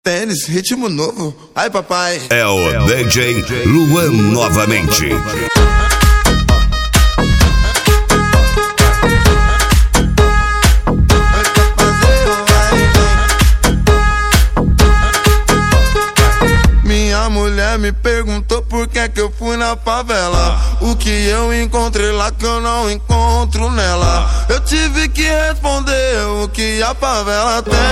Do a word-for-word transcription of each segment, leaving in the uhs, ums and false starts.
Tênis, ritmo novo. Ai, papai. É o D J Luan novamente. Minha mulher me perguntou por que que eu fui na favela. O que eu encontrei lá que eu não encontro nela. Eu tive que responder o que a favela tem.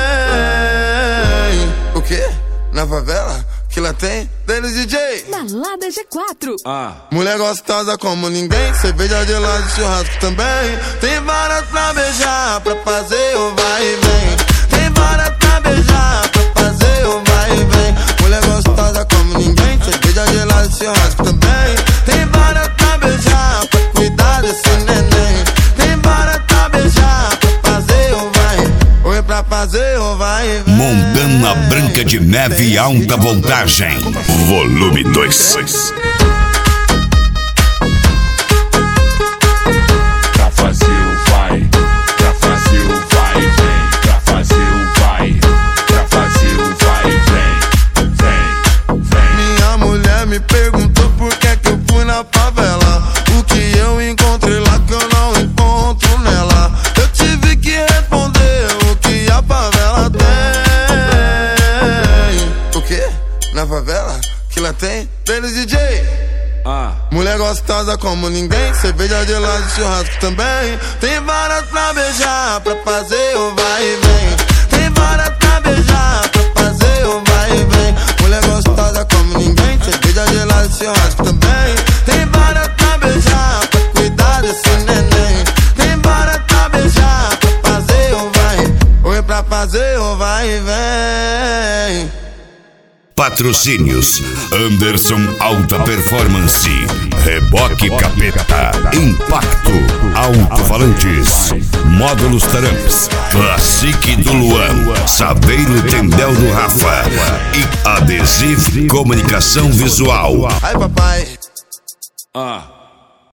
O quê? Na favela? Que lá tem? Deles D J Balada G quatro. Ah. Mulher gostosa como ninguém, cerveja gelada e churrasco também. Tem várias pra beijar, pra fazer o vai e vem. Tem várias pra beijar, pra fazer o vai e vem. Mulher gostosa como ninguém, cerveja gelada e churrasco também. Tem várias pra beijar, pra cuidar desse neném. Tem várias pra beijar, pra fazer o vai. Oi, pra fazer o vai e vem. Montana Branca de Neve Alta Voltagem, volume dois. Pra fazer o vai, pra fazer o vai, vem. Pra fazer o vai, pra fazer o vai, vem. Vem, vem. Minha mulher me perguntou por que que eu fui na favela. O que eu encontrei lá que eu não encontro nela. Eu tive que responder o que a favela tem. O quê? Na favela? Que lá tem? Deles D J Ah. Mulher gostosa como ninguém, cerveja gelada e churrasco também. Tem várias pra beijar, pra fazer o vai e vem. Tem várias pra beijar, pra fazer o vai e vem. Mulher gostosa como ninguém, cerveja gelada e churrasco também. Tem várias pra beijar, pra cuidar desse neném. Tem várias pra beijar, pra fazer o vai. Oi, pra fazer o vai e vem. Patrocínios: Anderson Alta Performance, Reboque Capeta, Impacto, Alto-Falantes, Módulos Taramps, Classic do Luan, Saveiro Tendel do Rafa e Adesivo Comunicação Visual. Ai, papai. Ah.